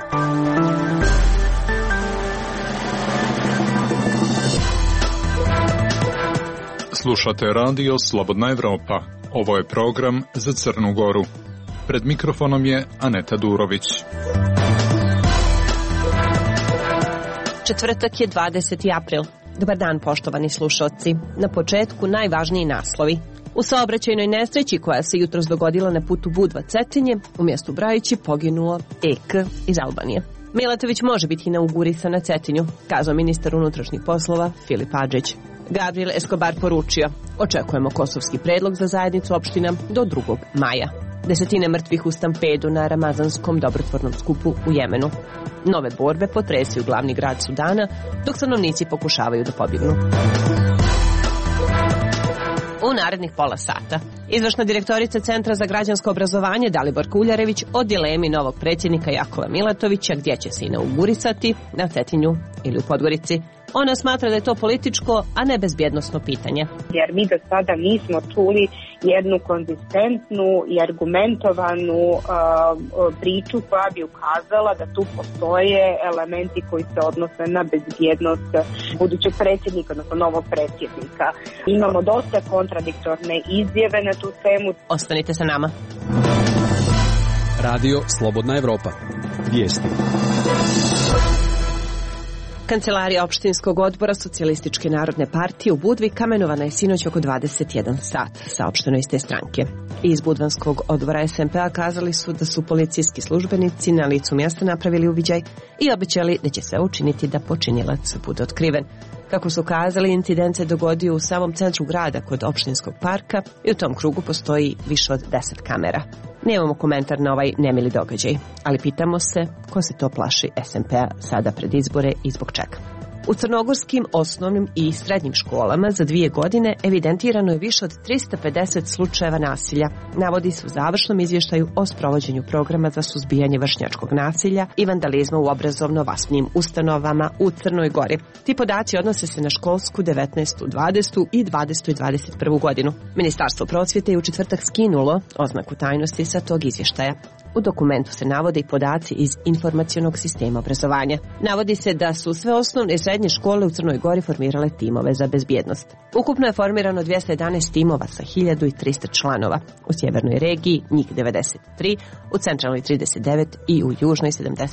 Slušate radio Slobodna Evropa. Ovo je program za Crnu Goru. Pred mikrofonom je Aneta Durović. Četvrtak je 20. april. Dobar dan, poštovani slušaoci. Na početku najvažniji naslovi. U saobraćajnoj nesreći koja se jutros dogodila na putu Budva-Cetinje, u mjestu Brajići poginuo EK iz Albanije. Milatović može biti inaugurisan na Cetinju, kazao ministar unutrašnjih poslova Filip Adžić. Gabriel Escobar poručio, očekujemo kosovski predlog za zajednicu opština do 2. maja. Desetine mrtvih u stampedu na ramazanskom dobrotvornom skupu u Jemenu. Nove borbe potresaju glavni grad Sudana, dok stanovnici pokušavaju da pobjegnu. U narednih pola sata izvršna direktorica Centra za građansko obrazovanje Dalibor Kuljarević o dilemi novog predsjednika Jakova Milatovića gdje će se inaugurisati, na Cetinju ili u Podgorici. Ona smatra da je to političko, a ne bezbjednosno pitanje. Jer mi do sada nismo čuli jednu konzistentnu i argumentovanu priču koja bi ukazala da tu postoje elementi koji se odnose na bezbjednost budućeg predsjednika, odnosno novog predsjednika. Imamo dosta kontradiktorne izjave na tu temu. Ostanite sa nama. Radio Slobodna Evropa. Vijesti. Kancelarija opštinskog odbora Socijalističke narodne partije u Budvi kamenovana je sinoć oko 21 sat, saopšteno iz te stranke. Iz budvanskog odbora SMP-a kazali su da su policijski službenici na licu mjesta napravili uviđaj i obećali da će sve učiniti da počinilac bude otkriven. Kako su kazali, incident se dogodio u samom centru grada kod opštinskog parka i u tom krugu postoji više od 10 kamera. Nemamo komentar na ovaj nemili događaj, ali pitamo se ko se to plaši SMP-a sada pred izbore i zbog čega. U crnogorskim osnovnim i srednjim školama za 2 godine evidentirano je više od 350 slučajeva nasilja, navodi se u završnom izvještaju o sprovođenju programa za suzbijanje vršnjačkog nasilja i vandalizma u obrazovno-vaspitnim ustanovama u Crnoj Gori. Ti podaci odnose se na školsku 19. 20. i 20. i 21. godinu. Ministarstvo prosvjete je u četvrtak skinulo oznaku tajnosti sa tog izvještaja. U dokumentu se navode i podaci iz informacionog sistema obrazovanja. Navodi se da su sve osnovne i srednje škole u Crnoj Gori formirale timove za bezbjednost. Ukupno je formirano 211 timova sa 1300 članova. U sjevernoj regiji njih 93, u centralnoj 39 i u južnoj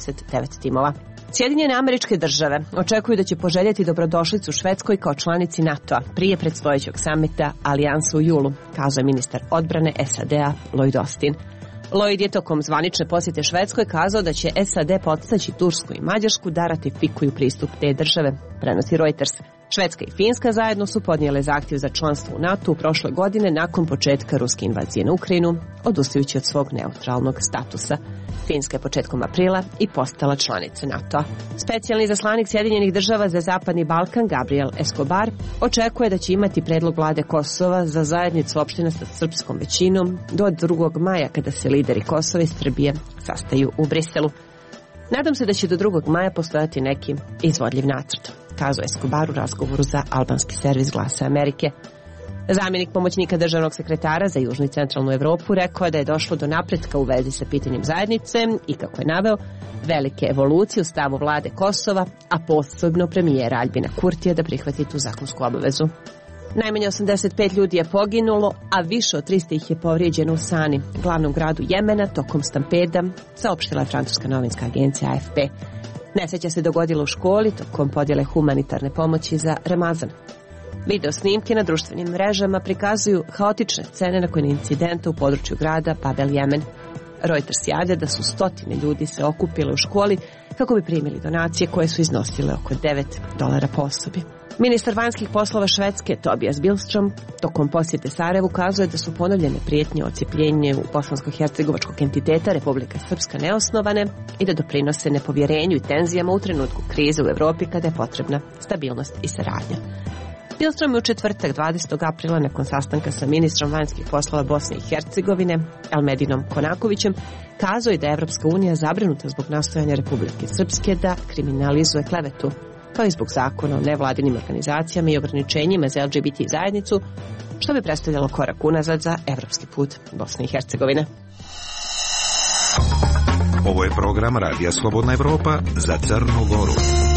79 timova. Sjedinjene Američke Države očekuju da će poželjeti dobrodošlicu Švedskoj kao članici NATO-a prije predstojećeg samita Alijansa u julu, kazao je ministar odbrane SAD-a Lloyd Austin. Lloyd je tokom zvanične posjete Švedskoj kazao da će SAD podstaći Tursku i Mađarsku da ratifikuju pristup te države, prenosi Reuters. Švedska i Finska zajedno su podnijele zahtjev za članstvo u NATO u prošle godine nakon početka ruske invazije na Ukrajinu, odustajući od svog neutralnog statusa. Finska je početkom aprila i postala članica NATO-a. Specijalni izaslanik Sjedinjenih Država za Zapadni Balkan Gabriel Escobar očekuje da će imati predlog vlade Kosova za zajednicu opština sa srpskom većinom do 2. maja kada se lideri Kosova i Srbije sastaju u Briselu. Nadam se da će do 2. maja postojati neki izvodljiv nacrt, kazao Escobar u razgovoru za albanski servis Glasa Amerike. Zamjenik pomoćnika državnog sekretara za Južnu i Centralnu Evropu rekao je da je došlo do napretka u vezi sa pitanjem zajednice i, kako je naveo, velike evolucije u stavu vlade Kosova, a posebno premijera Aljbina Kurtija da prihvati tu zakonsku obavezu. Najmanje 85 ljudi je poginulo, a više od 300 ih je povrijeđeno u Sani, glavnom gradu Jemena, tokom stampeda, saopštila je francuska novinska agencija AFP. Nesreća se dogodila u školi tokom podjele humanitarne pomoći za Ramazan. Video snimke na društvenim mrežama prikazuju haotične scene nakon incidenta u području grada Bab el Jemen. Reuters javlja da su stotine ljudi se okupile u školi kako bi primili donacije koje su iznosile oko $9 po osobi. Ministar vanjskih poslova Švedske Tobias Billström tokom posjete Sarajevu kazuje da su ponovljene prijetnje o odcjepljenju bosansko-hercegovačkog entiteta Republika Srpska neosnovane i da doprinose nepovjerenju i tenzijama u trenutku krize u Europi kada je potrebna stabilnost i saradnja. Billström je u četvrtak 20. aprila nakon sastanka sa ministrom vanjskih poslova Bosne i Hercegovine Elmedinom Konakovićem kazao je da je Evropska unija zabrinuta zbog nastojanja Republike Srpske da kriminalizuje klevetu, kao i zbog zakona o nevladinim organizacijama i ograničenjima za LGBT zajednicu, što bi predstavljalo korak unazad za evropski put Bosne i Hercegovine. Ovo je program Radija Slobodna Evropa za Crnu Goru.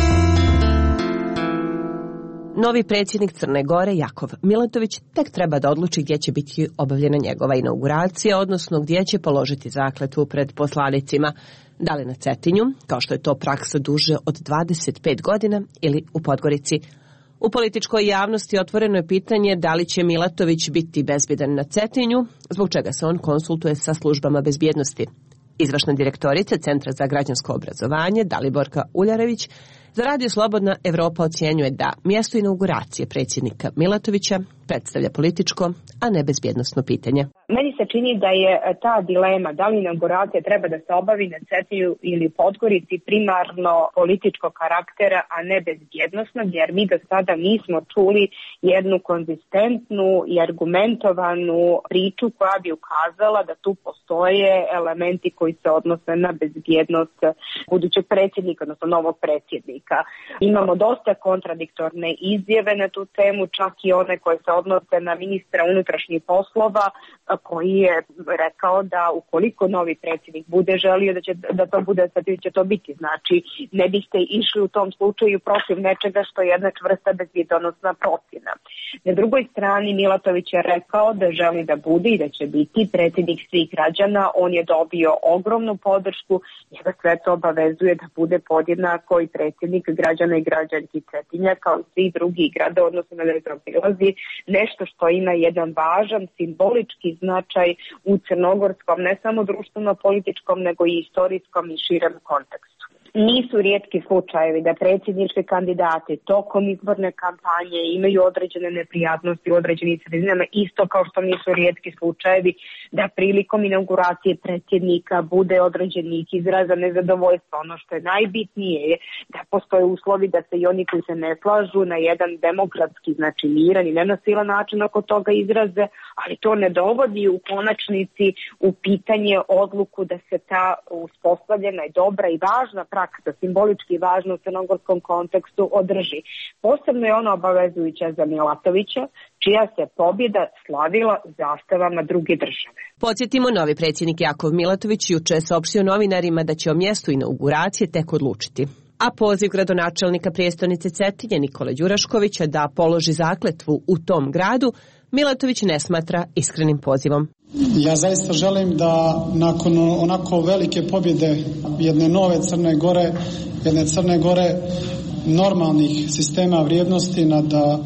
Novi predsjednik Crne Gore, Jakov Milatović, tek treba da odluči gdje će biti obavljena njegova inauguracija, odnosno gdje će položiti zakletvu pred poslanicima. Da li na Cetinju, kao što je to praksa duže od 25 godina, ili u Podgorici. U političkoj javnosti otvoreno je pitanje da li će Milatović biti bezbjedan na Cetinju, zbog čega se on konsultuje sa službama bezbjednosti. Izvršna direktorica Centra za građansko obrazovanje Daliborka Uljarević za Radio Slobodna Evropa ocjenjuje da mjesto inauguracije predsjednika Milatovića predstavlja političko, a ne bezbjednosno pitanje. Meni se čini da je ta dilema da li inauguracija treba da se obavi na Cetinju ili Podgorici primarno političkog karaktera, a ne bezbjednosno, jer mi do sada nismo čuli jednu konzistentnu i argumentovanu priču koja bi ukazala da tu postoje elementi koji se odnose na bezbjednost budućeg predsjednika, odnosno novog predsjednika. Imamo dosta kontradiktorne izjave na tu temu, čak i one koje se odnose na ministra unutrašnjih poslova, koji je rekao da ukoliko novi predsjednik bude želio da to bude, će to biti. Znači, ne biste išli u tom slučaju protiv nečega što je jedna čvrsta bezbjednosna procjena. Na drugoj strani Milatović je rekao da želi da bude i da će biti predsjednik svih građana. On je dobio ogromnu podršku, njega sve to obavezuje da bude podjednako i predsjednik građana i građanki Cetinja kao i svih drugih grada, odnosno da ne zaobilazi nešto što ima jedan važan simbolički značaj u crnogorskom, ne samo društveno-političkom, nego i istorijskom i širem kontekstu. Nisu rijetki slučajevi da predsjednički kandidati tokom izborne kampanje imaju određene neprijatnosti u određenim sredinama, isto kao što nisu rijetki slučajevi da prilikom inauguracije predsjednika bude određenih izraza nezadovoljstva. Ono što je najbitnije je da postoje uslovi da se i oni koji se ne slažu na jedan demokratski, znači miran i nenasilan način oko toga izraze, ali to ne dovodi u konačnici u pitanje odluku da se ta uspostavljena i dobra i važna praksa, simbolički važna u crnogorskom kontekstu, održi. Posebno je ona obavezujuća za Milatovića, čija se pobjeda slavila zastavama druge države. Podsjetimo, novi predsjednik Jakov Milatović juče je saopštio novinarima da će o mjestu inauguracije tek odlučiti. A poziv gradonačelnika prijestolnice Cetinje Nikole Đuraškovića da položi zakletvu u tom gradu Milatović ne smatra iskrenim pozivom. Ja zaista želim da nakon onako velike pobjede jedne nove Crne Gore, jedne Crne Gore normalnih sistema vrijednosti nad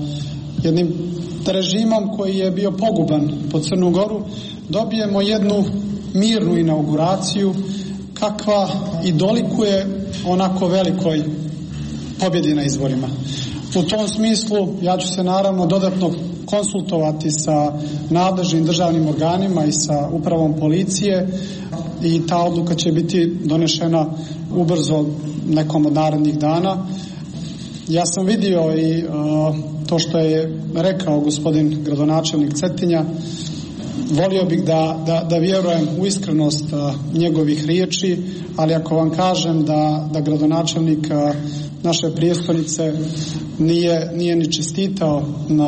jednim režimom koji je bio poguban po Crnu Goru, dobijemo jednu mirnu inauguraciju kakva i dolikuje onako velikoj pobjedi na izborima. U tom smislu ja ću se naravno dodatno konsultovati sa nadležnim državnim organima i sa upravom policije i ta odluka će biti donešena ubrzo nekom od narednih dana. Ja sam vidio i to što je rekao gospodin gradonačelnik Cetinja. Volio bih da vjerujem u iskrenost njegovih riječi, ali ako vam kažem da gradonačelnik naše prijestolnice nije ni čestitao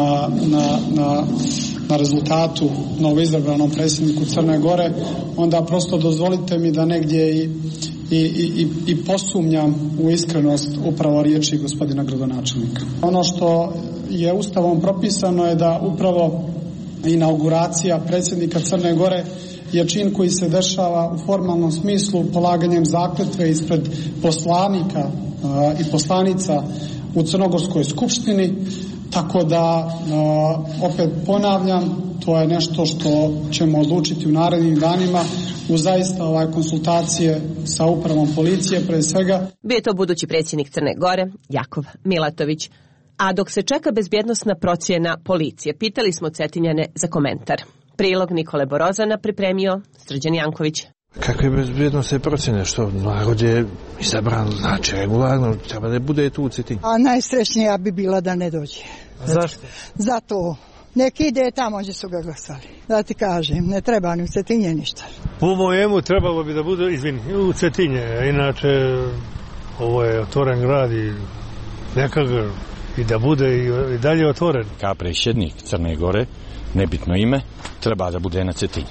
na rezultatu novoizabranom predsjedniku Crne Gore, onda prosto dozvolite mi da negdje i posumnjam u iskrenost upravo riječi gospodina gradonačelnika. Ono što je Ustavom propisano je da upravo inauguracija predsjednika Crne Gore je čin koji se dešava u formalnom smislu polaganjem zakletve ispred poslanika i poslanica u Crnogorskoj skupštini, tako da opet ponavljam, to je nešto što ćemo odlučiti u narednim danima u zaista konsultacije sa upravom policije pre svega. Bio je to budući predsjednik Crne Gore, Jakov Milatović. A dok se čeka bezbjednosna procjena policije, pitali smo Cetinjane za komentar. Prilog Nikole Borozana pripremio Srđan Janković. Kakve bezbjednostne procjene, što narod je izabran, znači regularno, treba da bude tu u Cetinju. A najsrećnija bi bila da ne dođe. Zašto? Zato. Neki ide tamo gdje su ga glasali. Da ti kažem, ne treba ni u Cetinje ništa. Po mojemu trebalo bi da bude, u Cetinje, inače ovo je otvoren grad i nekako i da bude i dalje otvoren. Kao predsjednik Crne Gore, nebitno ime, treba da bude na Cetinji.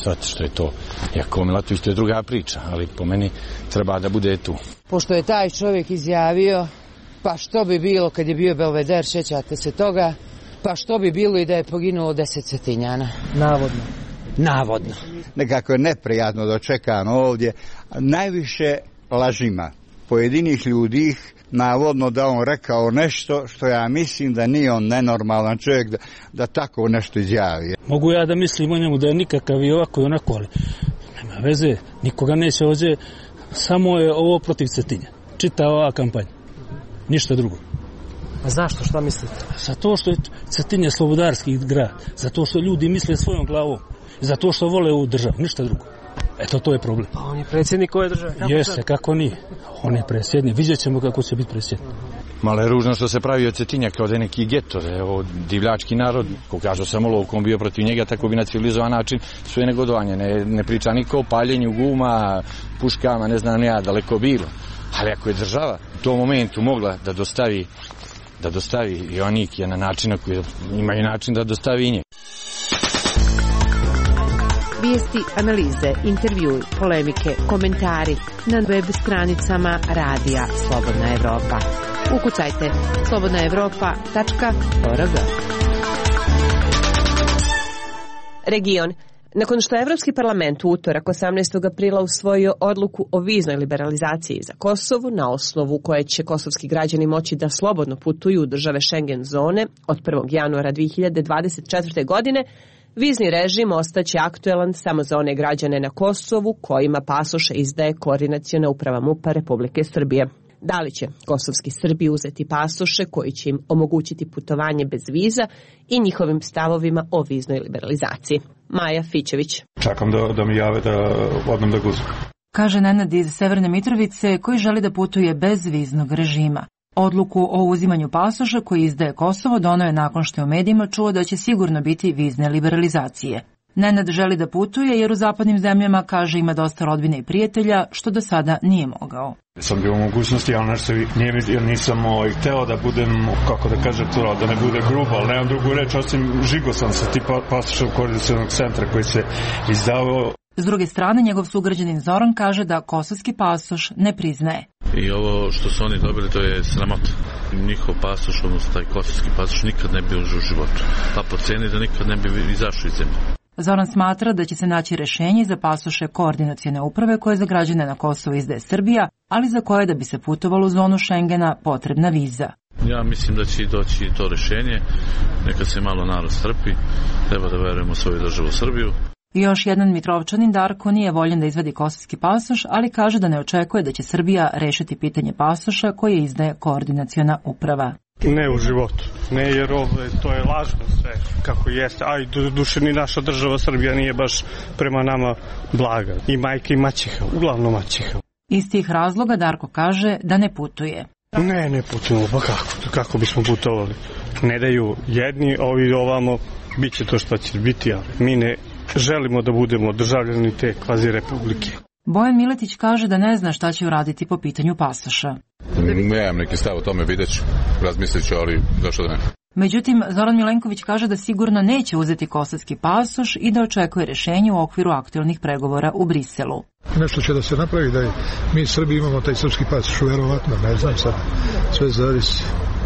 shvatiti što je to. Iako Milatović, to je druga priča, ali po meni treba da bude tu. Pošto je taj čovjek izjavio, pa što bi bilo kad je bio Belveder, sjećate se toga, pa što bi bilo i da je poginulo 10 Cetinjana. Navodno. Nekako je neprijatno dočekano ovdje, najviše lažima pojedinih ljudi, navodno da on rekao nešto što ja mislim da nije on nenormalan čovjek da tako nešto izjavi. Mogu ja da mislim o njemu da je nikakav i ovako i onako, ali nema veze, nikoga neće ovdje, samo je ovo protiv Cetinja. Čita ova kampanja, ništa drugo. A zašto, šta mislite? Zato što je Cetinje slobodarski grad, zato što ljudi misle svojom glavom, zato što vole ovu državu, ništa drugo. Eto, to je problem. Pa on je predsjednik ove države. Jeste, kako nije. On je predsjednik, vidjet ćemo kako će biti predsjednik. Malo je ružno što se pravi od Cetinja kao da je neki geto, da je ovo divljački narod, ko kažu sam olovkom bio protiv njega, tako bi na civilizovan način svoje negodovanje. Ne priča niko o paljenju guma, puškama, ne znam ja, daleko bilo. Ali ako je država u tom momentu mogla da dostavi i onik je na način na koji imaju način da dostavi i nje. Vijesti, analize, intervjui, polemike, komentari na web stranicama radija Slobodna Evropa. Ukucajte slobodnaevropa.org. Region. Nakon što je Evropski parlament u utorak 18. aprila usvojio odluku o viznoj liberalizaciji za Kosovo na osnovu koje će kosovski građani moći da slobodno putuju u države Schengen zone od 1. januara 2024. godine, vizni režim ostaće aktuelan samo za one građane na Kosovu kojima pasoše izdaje Koordinaciona uprava MUP-a Republike Srbije. Da li će kosovski Srbi uzeti pasoše koji će im omogućiti putovanje bez viza i njihovim stavovima o viznoj liberalizaciji? Maja Fićević. Čekam da mi jave da odem da guzim. Kaže Nenad iz Severne Mitrovice koji želi da putuje bez viznog režima. Odluku o uzimanju pasoša koji izdaje Kosovo doneo je nakon što je u medijima čuo da će sigurno biti vizne liberalizacije. Nenad želi da putuje jer u zapadnim zemljama, kaže, ima dosta rodbine i prijatelja, što do sada nije mogao. Sam bio u mogućnosti, ali nešto jer nisam hteo da budem, kako da kažem, da ne bude grubo, ali nemam drugu reč, osim žigo sam sa ti pasoša koordinacionog centra koji se izdavao. S druge strane, njegov sugrađanin Zoran kaže da kosovski pasoš ne priznaje. I ovo što su oni dobili, to je sramota. Njihov pasoš, odnosno taj kosovski pasoš, nikad ne bi užio u životu. Pa po ceni da nikad ne bi izašao iz zemlje. Zoran smatra da će se naći rešenje za pasoše Koordinacione uprave koje za građane na Kosovo izdaje Srbija, ali za koje da bi se putovalo u zonu Schengena potrebna viza. Ja mislim da će doći to rešenje, neka se malo narod strpi, treba da verujemo u svoju državu Srbiju. Još jedan Mitrovčanin Darko nije voljen da izvadi kosovski pasoš, ali kaže da ne očekuje da će Srbija rešiti pitanje pasoša koje izdaje Koordinaciona uprava. Ne u životu, ne jer to je lažno sve kako jeste, a i duše ni naša država Srbija nije baš prema nama blaga. I majka i maćeha, uglavnom maćeha. Iz tih razloga Darko kaže da ne putuje. Ne putujemo, pa kako bismo putovali? Ne daju jedni, ovi ovamo, bit će to što će biti, ali mi ne želimo da budemo državljani te kvazi republike. Bojan Miletić kaže da ne zna šta će uraditi po pitanju pasoša. Nemam neki stav o tome, vidjet ću, razmislit ću, ali zašto da ne? Međutim, Zoran Milenković kaže da sigurno neće uzeti kosovski pasoš i da očekuje rešenje u okviru aktuelnih pregovora u Briselu. Nešto će da se napravi, da mi Srbi imamo taj srpski pasoš, verovatno, ne znam sad, sve zavisi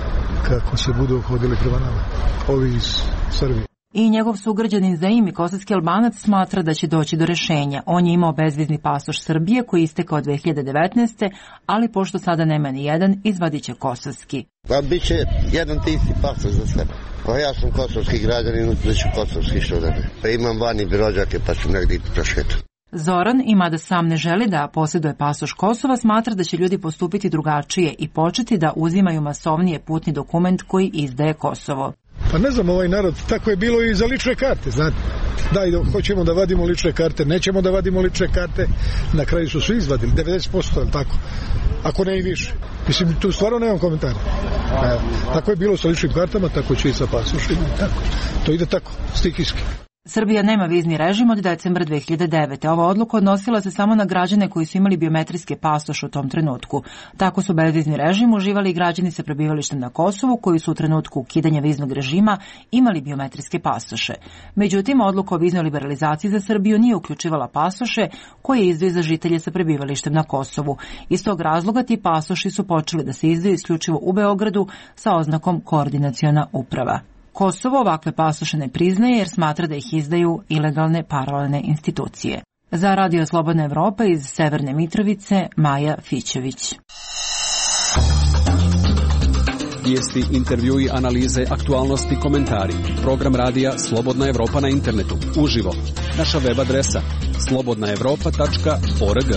kako se budu obhodili prema nama, ovi iz Srbije. I njegov sugrađanin Zaim, kosovski Albanac, smatra da će doći do rešenja. On je imao bezvizni pasoš Srbije koji je istekao 2019. ali pošto sada nema ni jedan, izvadit će kosovski. Pa bit će jedan ti isti pasoš za sebe. Pa ja sam kosovski građanin, uzet ću kosovski što da ne. Pa imam vani rođake pa ću negdje po svijetu. Zoran, ima da sam ne želi da posjeduje pasoš Kosova, smatra da će ljudi postupiti drugačije i početi da uzimaju masovnije putni dokument koji izdaje Kosovo. Pa ne znam, ovaj narod, tako je bilo i za lične karte, znate. Hoćemo da vadimo lične karte, nećemo da vadimo lične karte, na kraju su svi izvadili, 90%, ali tako, ako ne i više. Mislim, tu stvarno nemam komentara. Tako je bilo sa ličnim kartama, tako će i sa pasošima, tako. To ide tako, stihijski. Srbija nema vizni režim od decembra 2009. Ova odluka odnosila se samo na građane koji su imali biometrijske pasoše u tom trenutku. Tako su bezvizni režim uživali i građani sa prebivalištem na Kosovu koji su u trenutku ukidanja viznog režima imali biometrijske pasoše. Međutim, odluka o viznoj liberalizaciji za Srbiju nije uključivala pasoše koje izdaju za žitelje sa prebivalištem na Kosovu. Iz tog razloga ti pasoši su počeli da se izdaju isključivo u Beogradu sa oznakom koordinaciona uprava. Kosovo ovakve pasoše ne priznaje jer smatra da ih izdaju ilegalne paralelne institucije. Za Radio Slobodna Evropa iz Severne Mitrovice, Maja Fićević. Vijesti, intervjui, analize, aktualnosti, komentari. Program radija Slobodna Evropa na internetu. Uživo. Naša web adresa slobodnaevropa.org.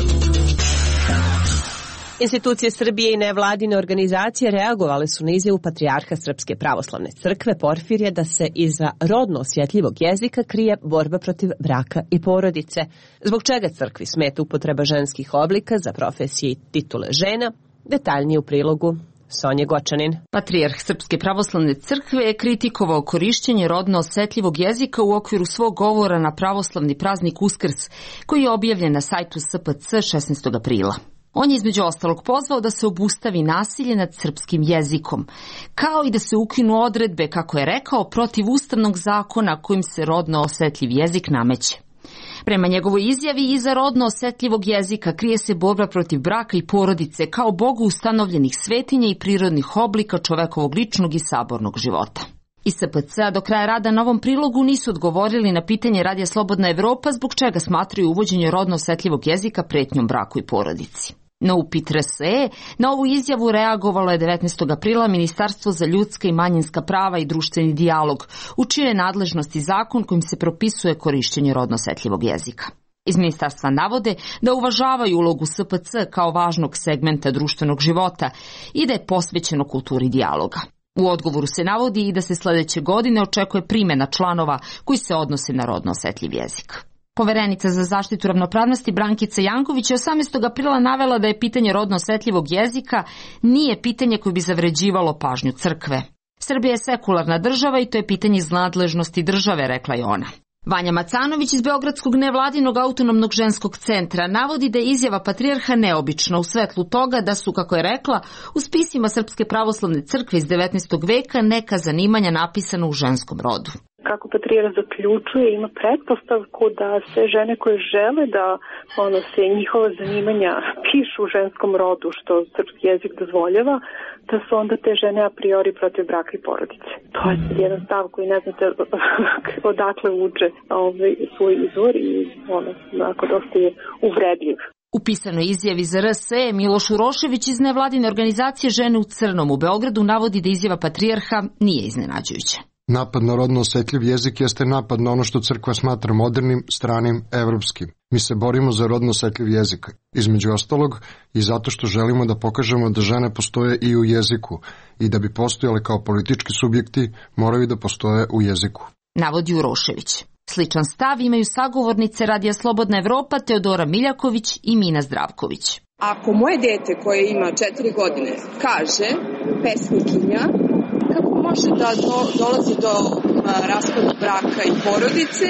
Institucije Srbije i nevladine organizacije reagovale su na izjavu patrijarha Srpske pravoslavne crkve Porfirija da se iza rodno osjetljivog jezika krije borba protiv braka i porodice, zbog čega crkvi smeta upotreba ženskih oblika za profesije i titule žena, detaljnije u prilogu Sonje Gočanin. Patrijarh Srpske pravoslavne crkve je kritikovao korišćenje rodno osjetljivog jezika u okviru svog govora na pravoslavni praznik Uskrs, koji je objavljen na sajtu SPC 16. aprila. On je između ostalog pozvao da se obustavi nasilje nad srpskim jezikom, kao i da se ukinu odredbe, kako je rekao, protiv ustavnog zakona kojim se rodno osjetljiv jezik nameće. Prema njegovoj izjavi, iza rodno osjetljivog jezika krije se borba protiv braka i porodice kao Bogu ustanovljenih svetinja i prirodnih oblika čovekovog ličnog i sabornog života. Iz SPC-a do kraja rada na ovom prilogu nisu odgovorili na pitanje Radija Slobodna Evropa zbog čega smatraju uvođenje rodno osjetljivog jezika pretnjom braku i porodici. Na upit RSE, na ovu izjavu reagovalo je 19. aprila Ministarstvo za ljudska i manjinska prava i društveni dijalog, u čijoj je nadležnosti zakon kojim se propisuje korišćenje rodno osjetljivog jezika. Iz ministarstva navode da uvažavaju ulogu SPC kao važnog segmenta društvenog života i da je posvećeno kulturi dijaloga. U odgovoru se navodi i da se sledeće godine očekuje primjena članova koji se odnose na rodno osjetljiv jezik. Poverenica za zaštitu ravnopravnosti Brankica Janković je 18. aprila navela da je pitanje rodno osjetljivog jezika nije pitanje koje bi zavređivalo pažnju crkve. Srbija je sekularna država i to je pitanje iz nadležnosti države, rekla je ona. Vanja Macanović iz Beogradskog nevladinog autonomnog ženskog centra navodi da je izjava patrijarha neobična u svetlu toga da su, kako je rekla, u spisima Srpske pravoslavne crkve iz 19. veka neka zanimanja napisana u ženskom rodu. Kako patrijarh zaključuje, ima pretpostavku da sve žene koje žele da se njihova zanimanja pišu u ženskom rodu, što srpski jezik dozvoljava, da su onda te žene a priori protiv braka i porodice. To je jedan stav koji ne znate odakle vuče svoj izvor i onako dosta je uvredljiv. U pisanoj izjavi za RSE Miloš Urošević iz nevladine organizacije Žene u crnom u Beogradu navodi da izjava patrijarha nije iznenađujuća. Napad na rodno osjetljiv jezik jeste napad na ono što crkva smatra modernim, stranim, evropskim. Mi se borimo za rodno osjetljiv jezik, između ostalog i zato što želimo da pokažemo da žene postoje i u jeziku i da bi postojale kao politički subjekti moraju da postoje u jeziku. Navodi Urošević. Sličan stav imaju sagovornice Radija Slobodna Evropa Teodora Miljaković i Mina Zdravković. Ako moje dete koje ima 4 godine kaže pesnikinja, kako može da dolazi do raspada braka i porodice?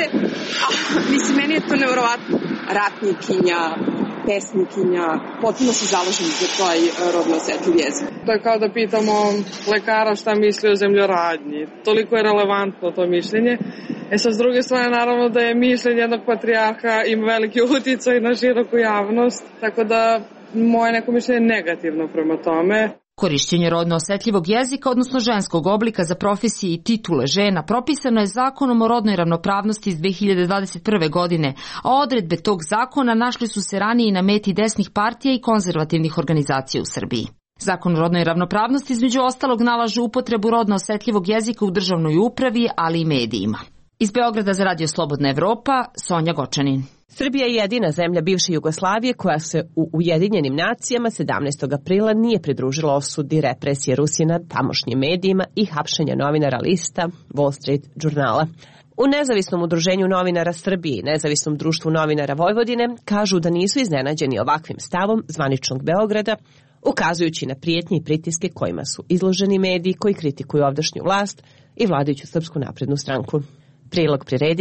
Mislim, meni je to nevjerovatno. Ratnikinja, pesnikinja, potpuno se zalažem za taj rodno osjetljiv jezik. To je kao da pitamo lekara šta misli o zemljoradnji. Toliko je relevantno to mišljenje. Sad, s druge strane, naravno da je mišljenje jednog patrijarha ima veliki uticaj na široku javnost, tako da moje neko mišljenje je negativno prema tome. Korišćenje rodno osjetljivog jezika, odnosno ženskog oblika za profesije i titule žena, propisano je Zakonom o rodnoj ravnopravnosti iz 2021. godine, a odredbe tog zakona našli su se ranije i na meti desnih partija i konzervativnih organizacija u Srbiji. Zakon o rodnoj ravnopravnosti između ostalog nalaže upotrebu rodno osjetljivog jezika u državnoj upravi, ali i medijima. Iz Beograda za Radio Slobodna Evropa, Sonja Gočanin. Srbija je jedina zemlja bivše Jugoslavije koja se u Ujedinjenim nacijama 17. aprila nije pridružila osudi represije Rusije nad tamošnjim medijima i hapšenja novinara lista Wall Street žurnala. U Nezavisnom udruženju novinara Srbije i Nezavisnom društvu novinara Vojvodine kažu da nisu iznenađeni ovakvim stavom zvaničnog Beograda, ukazujući na prijetnje i pritiske kojima su izloženi mediji koji kritikuju ovdašnju vlast i vladajuću Srpsku naprednu stranku. Prilog priredila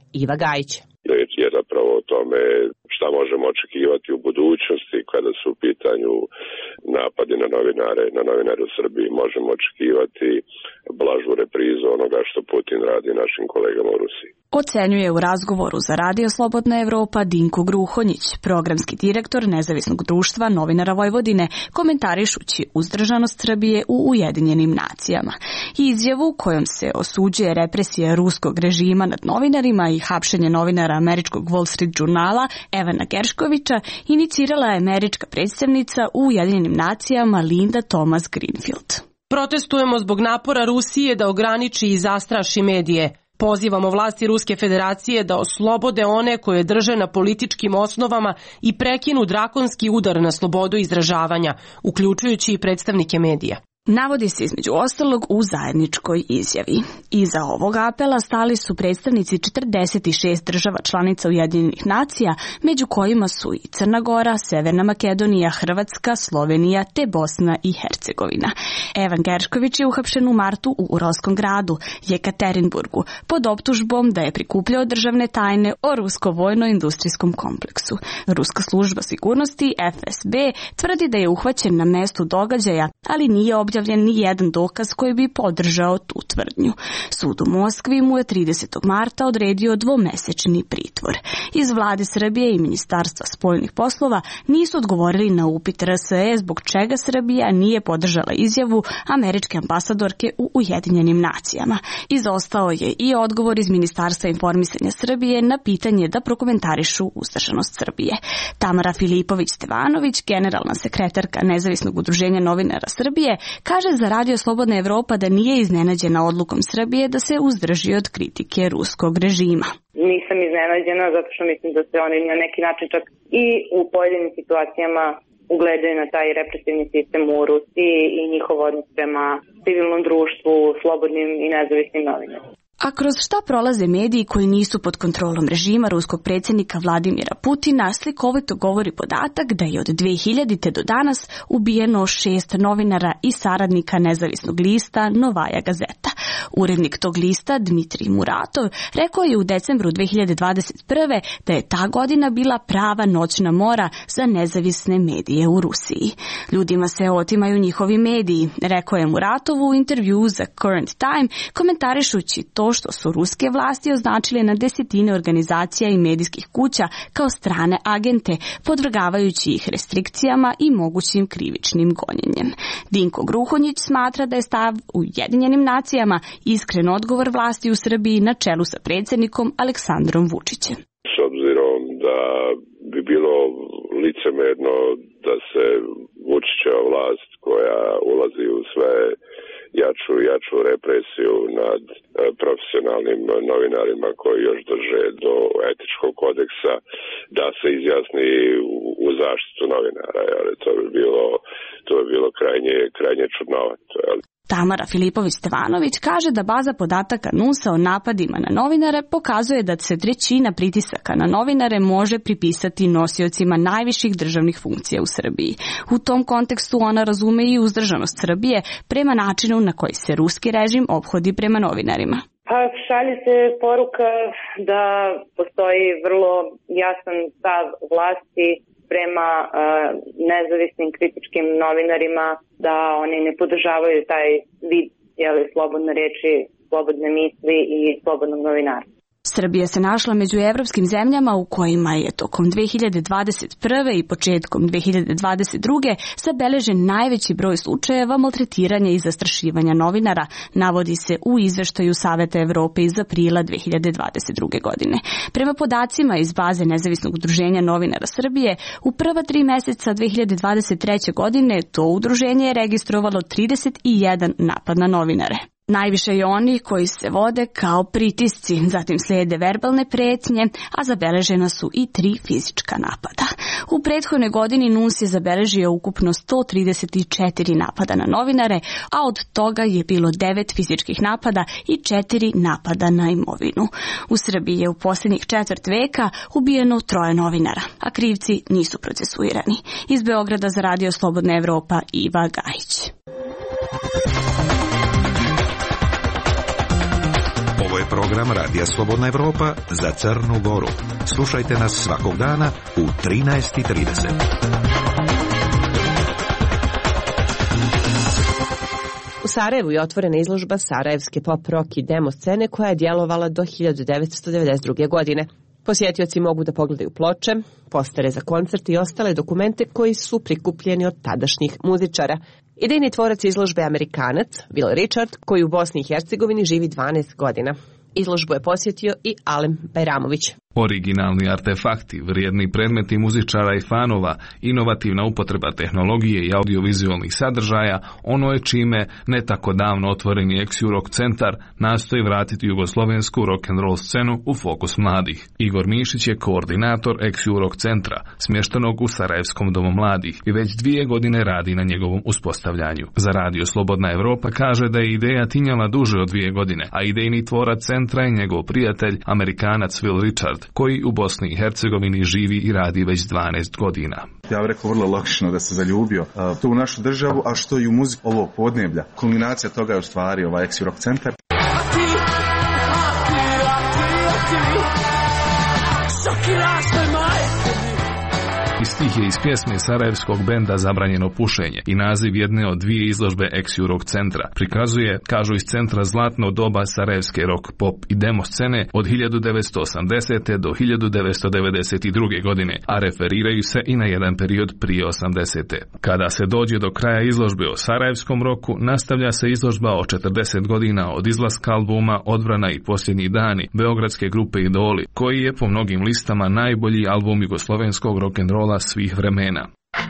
Iva Gajić. Reč je zapravo o tome šta možemo očekivati u budućnosti kada su u pitanju napadi na novinare u Srbiji. Možemo očekivati blažu reprizu onoga što Putin radi našim kolegama u Rusiji. Ocenjuje u razgovoru za Radio Slobodna Evropa Dinko Gruhonjić, programski direktor Nezavisnog društva novinara Vojvodine, komentarišući uzdržanost Srbije u Ujedinjenim nacijama. Izjavu kojom se osuđuje represija ruskog režima nad novinarima i hapšenje novinara američkog Wall Street žurnala Evana Gerškovića inicirala je američka predstavnica u Ujedinjenim nacijama Linda Thomas Greenfield. Protestujemo zbog napora Rusije da ograniči i zastraši medije. Pozivamo vlasti Ruske federacije da oslobode one koje drže na političkim osnovama i prekinu drakonski udar na slobodu izražavanja, uključujući i predstavnike medija. Navodi se između ostalog u zajedničkoj izjavi. Iza ovog apela stali su predstavnici 46 država članica Ujedinjenih nacija, među kojima su i Crna Gora, Severna Makedonija, Hrvatska, Slovenija te Bosna i Hercegovina. Evan Geršković je uhapšen u martu u Urovskom gradu, Jekaterinburgu, pod optužbom da je prikupljao državne tajne o rusko-vojno-industrijskom kompleksu. Ruska služba sigurnosti FSB tvrdi da je uhvaćen na mestu događaja, ali nije objavljen ni jedan dokaz koji bi podržao tu tvrdnju. Sud u Moskvi mu je 30. marta odredio dvomesečni pritvor. Iz vlade Srbije i Ministarstva spoljnih poslova nisu odgovorili na upit RSE zbog čega Srbija nije podržala izjavu američke ambasadorke u Ujedinjenim nacijama. Izostao je i odgovor iz Ministarstva informisanja Srbije na pitanje da prokomentarišu uzdržanost Srbije. Tamara Filipović-Stevanović, generalna sekretarka Nezavisnog udruženja novinara Srbije, kaže za Radio Slobodna Evropa da nije iznenađena odlukom Srbije da se uzdrži od kritike ruskog režima. Nisam iznenađena zato što mislim da se oni na neki način čak i u pojedinim situacijama ugledaju na taj represivni sistem u Rusiji i njihov odnos prema civilnom društvu, slobodnim i nezavisnim novinarima. A kroz šta prolaze mediji koji nisu pod kontrolom režima ruskog predsjednika Vladimira Putina, slikovito govori podatak da je od 2000. do danas ubijeno 6 novinara i saradnika nezavisnog lista Novaja Gazeta. Urednik tog lista, Dmitrij Muratov, rekao je u decembru 2021. da je ta godina bila prava noćna mora za nezavisne medije u Rusiji. Ljudima se otimaju njihovi mediji, rekao je Muratov u intervju za Current Time, komentarišući to što su ruske vlasti označile na desetine organizacija i medijskih kuća kao strane agente, podvrgavajući ih restrikcijama i mogućim krivičnim gonjenjem. Dinko Gruhonjić smatra da je stav u Ujedinjenim nacijama iskren odgovor vlasti u Srbiji na čelu sa predsjednikom Aleksandrom Vučićem. S obzirom da bi bilo licemerno da se Vučićeva vlast koja ulazi u sve jaču represiju nad profesionalnim novinarima koji još drže do etičkog kodeksa, da se izjasni u zaštitu novinara. To bi bilo krajnje čudnovato. Tamara Filipović-Stevanović kaže da baza podataka NUNS-a o napadima na novinare pokazuje da se 1/3 pritisaka na novinare može pripisati nosiocima najviših državnih funkcija u Srbiji. U tom kontekstu ona razume i uzdržanost Srbije prema načinu na koji se ruski režim ophodi prema novinarima. Šalje se poruka da postoji vrlo jasan stav vlasti prema nezavisnim kritičkim novinarima, da oni ne podržavaju taj vid slobodne reči, slobodne misli i slobodnog novinarstva. Srbija se našla među evropskim zemljama u kojima je tokom 2021. i početkom 2022. zabeležen najveći broj slučajeva maltretiranja i zastrašivanja novinara, navodi se u izveštaju Saveta Evrope iz aprila 2022. godine. Prema podacima iz baze Nezavisnog udruženja novinara Srbije, u prva 3 meseca 2023. godine to udruženje je registrovalo 31 napad na novinare. Najviše je oni koji se vode kao pritisci, zatim slijede verbalne pretnje, a zabeležena su i 3 fizička napada. U prethodnoj godini NUNS je zabeležio ukupno 134 napada na novinare, a od toga je bilo 9 fizičkih napada i 4 napada na imovinu. U Srbiji je u posljednjih 1/4 veka ubijeno 3 novinara, a krivci nisu procesuirani. Iz Beograda za Radio Slobodna Evropa, Iva Gajić. Ovo je program program Radija Slobodna Evropa za Crnu Goru. Slušajte nas svakog dana u 13:30. U Sarajevu je otvorena izložba sarajevske pop rock i demo scene koja je djelovala do 1992. godine. Posjetioci mogu da pogledaju ploče, postere za koncert i ostale dokumente koji su prikupljeni od tadašnjih muzičara. Idejni tvorac izložbe je Amerikanac Will Richard, koji u Bosni i Hercegovini živi 12 godina. Izložbu je posjetio i Alem Bajramović. Originalni artefakti, vrijedni predmeti muzičara i fanova, inovativna upotreba tehnologije i audiovizualnih sadržaja, ono je čime ne tako davno otvoreni Exiu Rock centar nastoji vratiti jugoslovensku rock'n'roll scenu u fokus mladih. Igor Mišić je koordinator Exiu Rock centra, smještenog u Sarajevskom domu mladih i već 2 godine radi na njegovom uspostavljanju. Za Radio Slobodna Evropa kaže da je ideja tinjala duže od 2 godine, a idejni tvorac centra je njegov prijatelj, Amerikanac Will Richard, koji u Bosni i Hercegovini živi i radi već 12 godina. Ja bih rekao vrlo logično da se zaljubio tu u našu državu, a što i u muziku ovog podneblja. Kulminacija toga je u stvari ovaj Exiu Rock centar. I stih je iz pjesme sarajevskog benda Zabranjeno pušenje i naziv jedne od 2 izložbe Exiu Rock centra. Prikazuje, kažu iz centra, zlatno doba sarajevske rock, pop i demo scene od 1980. do 1992. godine, a referiraju se i na jedan period prije 80. Kada se dođe do kraja izložbe o sarajevskom roku, nastavlja se izložba o 40 godina od izlaska albuma Odbrana i posljednji dani beogradske grupe Idoli, koji je po mnogim listama najbolji album jugoslovenskog rock'n'rolla svih vremena.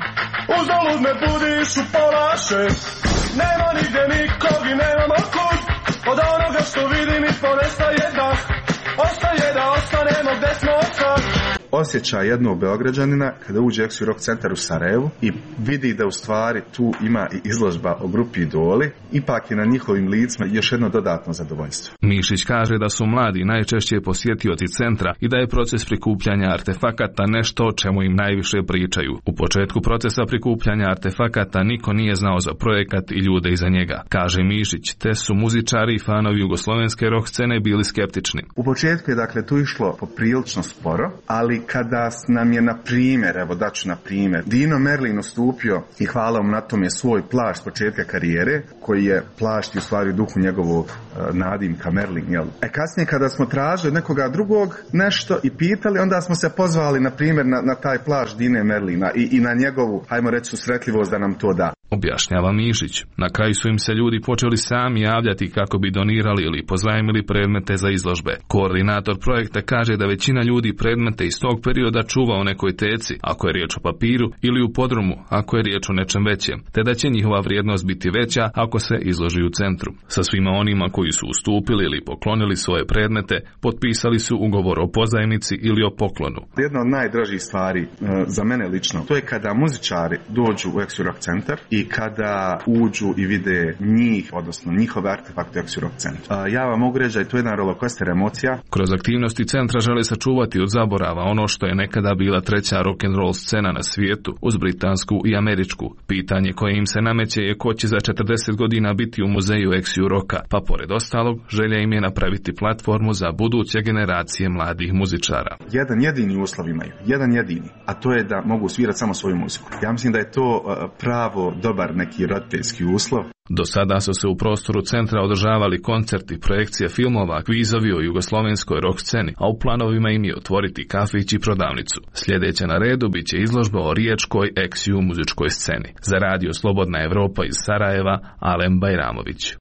Uzalud me budiš u pola 6, nema nigdje nikog i nemamo kud, od onoga što vidim i ponestaje dah, ostaje da ostanemo gde smo od sad. Osjećaj jednog Beograđanina kada uđe Exiu Rock centar u Sarajevu i vidi da u stvari tu ima i izložba o grupi Idoli, ipak je na njihovim licima još jedno dodatno zadovoljstvo. Mišić kaže da su mladi najčešće posjetioci centra i da je proces prikupljanja artefakata nešto o čemu im najviše pričaju. U početku procesa prikupljanja artefakata niko nije znao za projekat i ljude iza njega, kaže Mišić, te su muzičari i fanovi jugoslovenske rock scene bili skeptični. U početku je dakle tu išlo poprilično sporo, ali kada nam je, na primjer, evo daću na primjer, Dino Merlin ustupio i hvala mu na tome svoj plašt početka karijere, koji je plašt u stvari duhu njegovog nadimka Merlin, jel? Kasnije kada smo tražili nekoga drugog nešto i pitali, onda smo se pozvali na primjer na taj plašt Dine Merlina i na njegovu, hajmo reći, susretljivost da nam to da. Objašnjava Mišić. Na kraju su im se ljudi počeli sami javljati kako bi donirali ili pozajmili predmete za izložbe. Koordinator projekta kaže da većina ljudi predmete iz tog perioda čuva u nekoj teci, ako je riječ o papiru, ili u podrumu, ako je riječ o nečem većem, te da će njihova vrijednost biti veća ako se izloži u centru. Sa svima onima koji su ustupili ili poklonili svoje predmete, potpisali su ugovor o pozajmici ili o poklonu. Jedna od najdražih stvari za mene lično, to je kada muzičari dođu u Exiu Rock centar i kada uđu i vide njih, odnosno njihove artefakte u Exiu Rock centru. Ja vam mogu reći da je to jedna rollercoaster emocija. Kroz aktivnosti centra žele sačuvati od zaborava ono što je nekada bila treća rock'n'roll scena na svijetu, uz britansku i američku. Pitanje koje im se nameće je ko će za 40 godina biti u muzeju Exiu Rocka, pa pored ostalog želja im je napraviti platformu za buduće generacije mladih muzičara. Jedan jedini uslov imaju, jedan jedini, a to je da mogu svirati samo svoju muziku. Ja mislim da je to pravo dobar neki roditeljski uslov. Do sada su se u prostoru centra održavali koncerti, projekcije filmova, kvizovi o jugoslovenskoj rock sceni, a u planovima im je otvoriti kafić i prodavnicu. Sljedeća na redu bit će izložba o riječkoj Exiu muzičkoj sceni. Za Radio Slobodna Evropa iz Sarajeva, Alem Bajramović.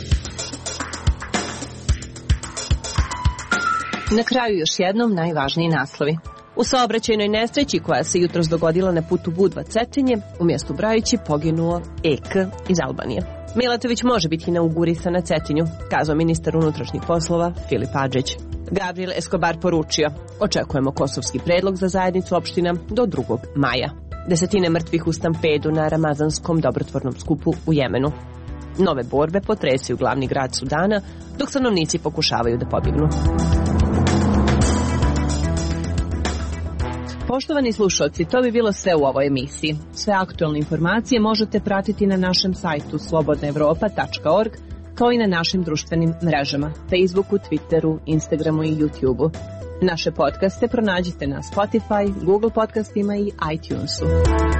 Na kraju još jednom najvažniji naslovi. U saobraćajnoj nesreći koja se jutros dogodila na putu Budva-Cetinje, u mjestu Brajići poginuo EK iz Albanije. Milatović može biti inaugurisan na Cetinju, kazao ministar unutrašnjih poslova Filip Adžić. Gabriel Escobar poručio, očekujemo kosovski predlog za zajednicu opština do 2. maja. Desetine mrtvih u stampedu na ramazanskom dobrotvornom skupu u Jemenu. Nove borbe potresaju glavni grad Sudana, dok stanovnici pokušavaju da pobjegnu. Poštovani slušalci, to bi bilo sve u ovoj emisiji. Sve aktualne informacije možete pratiti na našem sajtu slobodnaevropa.org, kao i na našim društvenim mrežama, Facebooku, Twitteru, Instagramu i YouTubeu. Naše podcaste pronađite na Spotify, Google podcastima i iTunesu.